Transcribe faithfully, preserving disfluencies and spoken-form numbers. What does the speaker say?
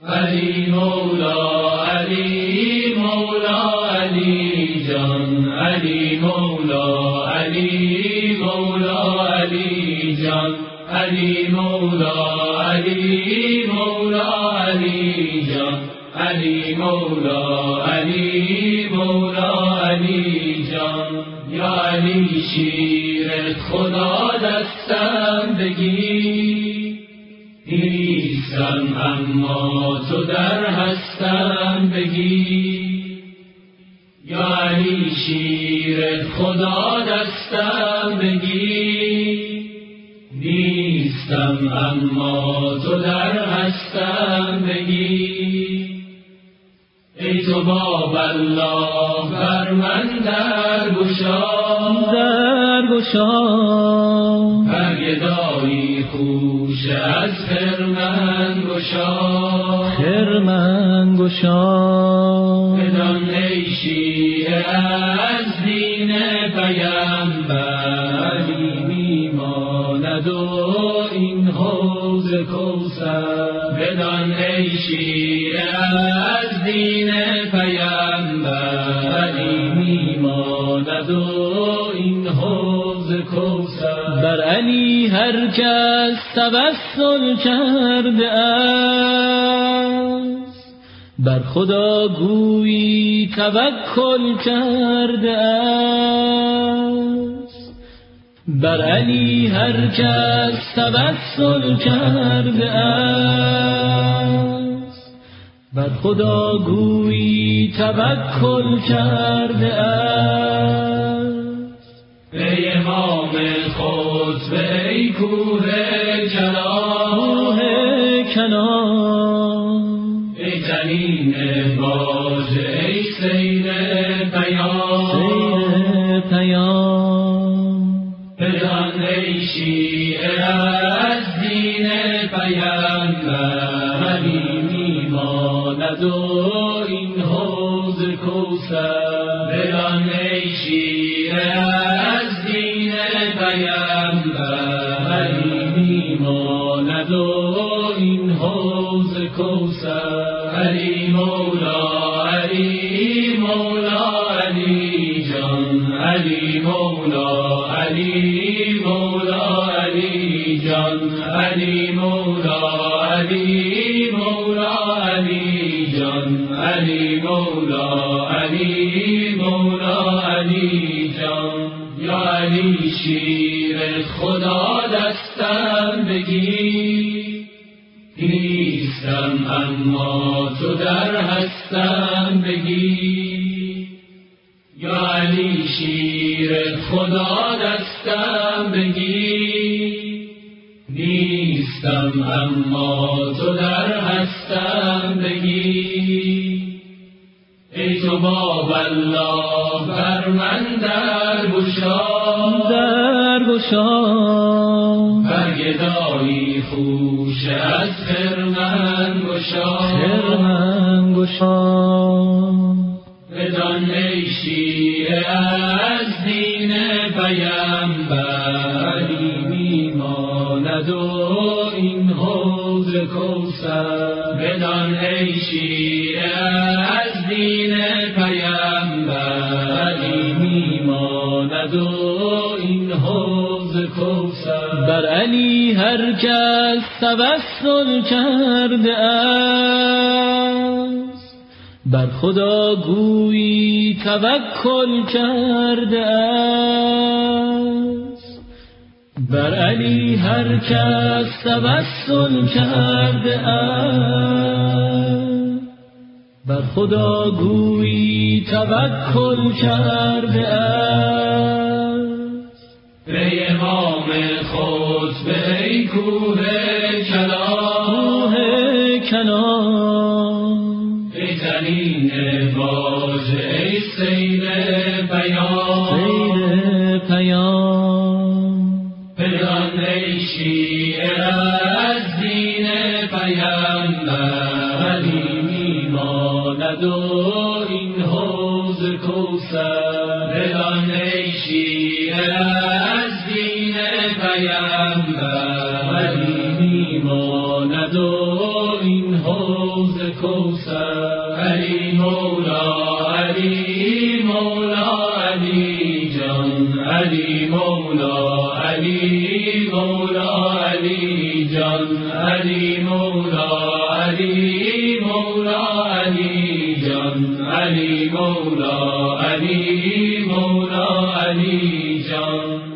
علی مولا علی مولا علی جان، علی مولا علی مولا علی جان، علی مولا علی مولا علی جان، علی مولا علی مولا علی جان. یا علی شیر خدا دستم بگیر، نیستم اما تو در هستم بگیر. یا علی شیر خدا دستم بگیر، نیستم اما تو در هستم بگیر. ای تو باب الله بر من در گشا، در گشا برگدایی خوش از خرمن گشا، خرمن گشا. بدان ای شیعه از دین پیامبر، میماند و این حوض کوثر. بدان ای شیعه از دین پیامبر، میماند و این حوض کوثر. بر علی هر کس توسل کرده است، بر خدا گویی توکل کرده است. بر علی هر کس توسل کرده است، بر خدا گویی توکل کرده است. ای امام خطبه ای کوه کلام، کوه کلام. ای جنین باز ای سیر پیام، سیر پیام. بدان ای شیعه از دین پیامبر، میماند و این حوض کوثر. بدان ای شیعه از دین پیامبر، میماند و این حوض کوثر. علی مولا علی مولا علی جان، علی مولا علی مولا علی جان، علی مولا علی مولا علی جان، علی مولا علی مولا علی جان. یا علی شیر خدا دستم بگیر، نیستم اما تو در هستم بگیر. یا علی شیر خدا دستم بگیر، نیستم اما تو در هستم بگیر. ای تو باب الله بر من در گشا، در گشا برگدایی خوش از خرمن گشا، خرمن گشا. بدان ای شیعه از دین پیامبر، میماند و این حوض کوثر. بدان ای شیعه از دین پیامبر، میماند و این حوض کوثر. بر علی هر کس توسل کرده است، بر خدا گویی توکل کرده است. بر علی هر کس توسل کرده است، بر خدا گویی توکل کرده است. ای امام خطبه ای کوه کلام، کوه کلام. ای جنین باز ای سیر پیام، سیر پیام. بدان ای شیعه از دین پیامبر، میماند و این حوض کوثر. بدان ای شیعه از دین پیامبر، میماند و این حوض کوثر. علی مولا علی مولا علی جان. علی مولا علی مولا علی جان. علی مولا علی مولا علی جان. علی مولا علی مولا علی جان.